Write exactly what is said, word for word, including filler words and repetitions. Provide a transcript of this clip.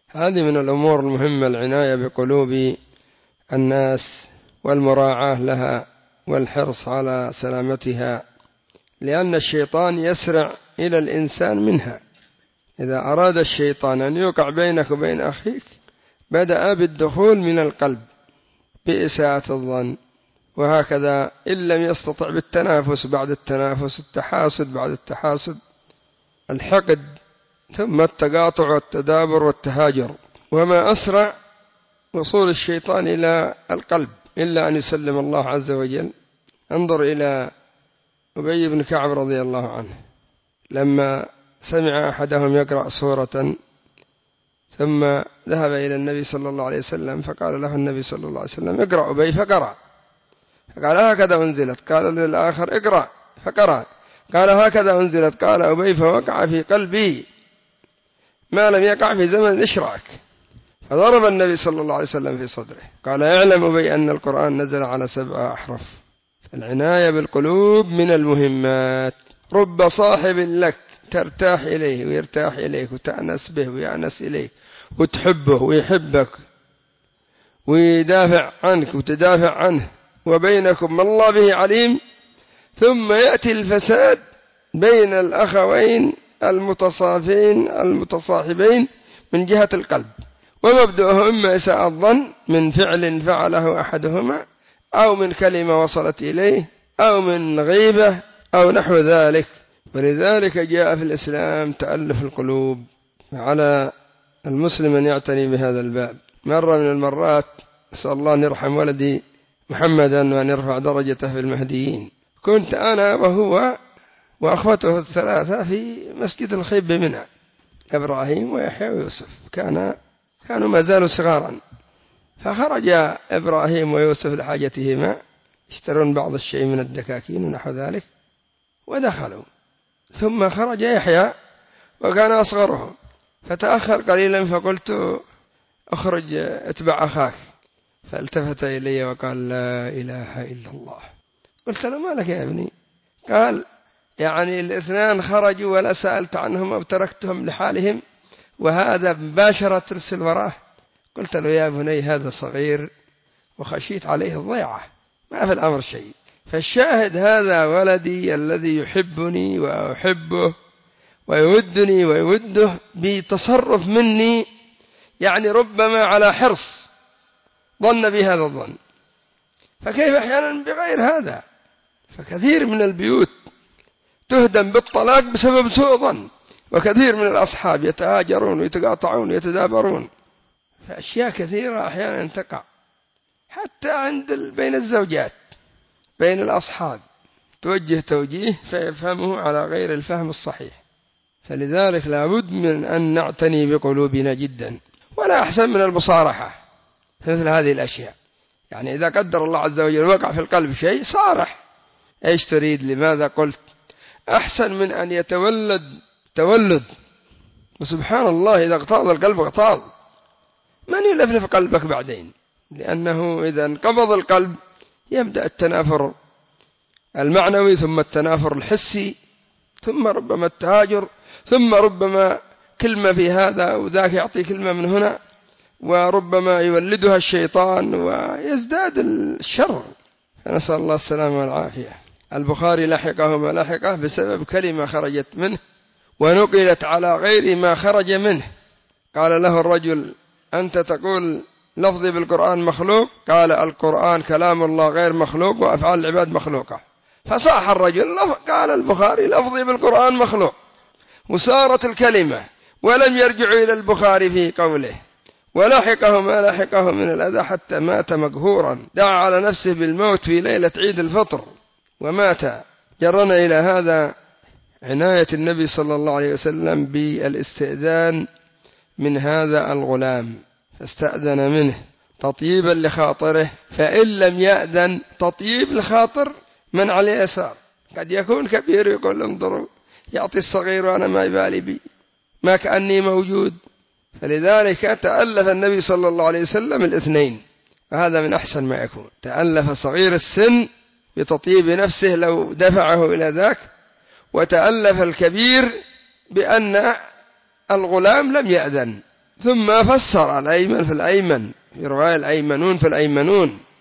هذه من الأمور المهمة العناية بقلوب الناس والمراعاة لها والحرص على سلامتها، لأن الشيطان يسرع إلى الإنسان منها. إذا أراد الشيطان أن يوقع بينك وبين أخيك بدأ بالدخول من القلب بإساءة الظن، وهكذا إن لم يستطع بالتنافس بعد التنافس، التحاسد بعد التحاسد، الحقد، ثم التقاطع والتدابر والتهاجر. وما أسرع وصول الشيطان إلى القلب إلا أن يسلم الله عز وجل. انظر إلى أبي بن كعب رضي الله عنه، لما سمع أحدهم يقرأ سورة ثم ذهب إلى النبي صلى الله عليه وسلم فقال له النبي صلى الله عليه وسلم: اقرأ أبي، فقرأ. فقال: هكذا أنزلت. قال للآخر: اقرأ، فقرأ. قال: هكذا أنزلت. قال أبي: فوقع في قلبي ما لم يقع في زمن الإشراك. فضرب النبي صلى الله عليه وسلم في صدره. قال: اعلم أبي أن القرآن نزل على سبع أحرف. فالعناية بالقلوب من المهمات. رب صاحب لك ترتاح إليه ويرتاح إليك، وتأنس به ويأنس إليك، وتحبه ويحبك، ويدافع عنك وتدافع عنه، وبينكم ما الله به عليم. ثم يأتي الفساد بين الأخوين المتصافين المتصاحبين من جهة القلب، ومبدأه إما إساءة الظن من فعل فعله أحدهما، أو من كلمة وصلت إليه، أو من غيبة، أو نحو ذلك. ولذلك جاء في الإسلام تألف القلوب. على المسلم أن يعتني بهذا الباب. مرة من المرات، أسأل الله أن يرحم ولدي محمدا وأن يرفع درجته في المهديين، كنت أنا وهو وأخوته الثلاثة في مسجد الخيب بمنى، إبراهيم ويحيى ويوسف، كان كانوا ما زالوا صغارا. فخرج إبراهيم ويوسف لحاجتهما، يشترون بعض الشيء من الدكاكين ونحو ذلك، ودخلوا. ثم خرج يحيى وكان أصغرهم، فتأخر قليلا، فقلت: أخرج اتبع أخاك. فالتفت إلي وقال: لا إله إلا الله. قلت له: ما لك يا ابني؟ قال: يعني الاثنان خرجوا ولا سألت عنهم أو تركتهم لحالهم، وهذا مباشرة ترسل وراه. قلت له: يا بني هذا صغير وخشيت عليه الضيعة، ما في الأمر شيء. فالشاهد هذا ولدي الذي يحبني وأحبه ويودني ويوده بتصرف مني، يعني ربما على حرص ظن بهذا الظن، فكيف أحيانا بغير هذا؟ فكثير من البيوت تهدم بالطلاق بسبب سوء ظن، وكثير من الأصحاب يتهاجرون ويتقاطعون ويتدابرون، فأشياء كثيرة أحيانا تقع حتى عند بين الزوجات، بين الأصحاب، توجه توجيه فيفهمه على غير الفهم الصحيح. فلذلك لابد من أن نعتني بقلوبنا جدا، ولا أحسن من المصارحة في مثل هذه الأشياء. يعني إذا قدر الله عز وجل وقع في القلب شيء، صارح: إيش تريد؟ لماذا قلت؟ أحسن من أن يتولد تولد. وسبحان الله، إذا اغتاظ القلب اغتاظ، من يلفلف قلبك بعدين؟ لأنه إذا انقبض القلب يبدأ التنافر المعنوي، ثم التنافر الحسي، ثم ربما التهاجر، ثم ربما كلمة في هذا وذاك يعطي كلمة من هنا، وربما يولدها الشيطان ويزداد الشر. فنسأل الله السلامة والعافية. البخاري لحقه ما لحقه بسبب كلمة خرجت منه ونقلت على غير ما خرج منه. قال له الرجل: أنت تقول لفظي بالقرآن مخلوق؟ قال: القرآن كلام الله غير مخلوق، وأفعال العباد مخلوقة. فصاح الرجل. قال البخاري: لفظي بالقرآن مخلوق، وسارت الكلمة، ولم يرجعوا إلى البخاري في قوله، ولحقه ما لحقه من الأذى حتى مات مقهورا، دعا على نفسه بالموت في ليلة عيد الفطر ومات. جرنا إلى هذا عناية النبي صلى الله عليه وسلم بالاستئذان من هذا الغلام، فاستأذن منه تطيبا لخاطره، فإن لم يأذن تطيب لخاطر من على اليسار. قد يكون كبير يقول: انظروا، يعطي الصغير وأنا ما يبالي بي، ما كأني موجود. فلذلك تألف النبي صلى الله عليه وسلم الاثنين، وهذا من أحسن ما يكون. تألف صغير السن بتطيب نفسه لو دفعه إلى ذاك، وتألف الكبير بأن الغلام لم يأذن، ثم فسر الأيمن في الأيمن، في رواية الأيمنون في الأيمنون،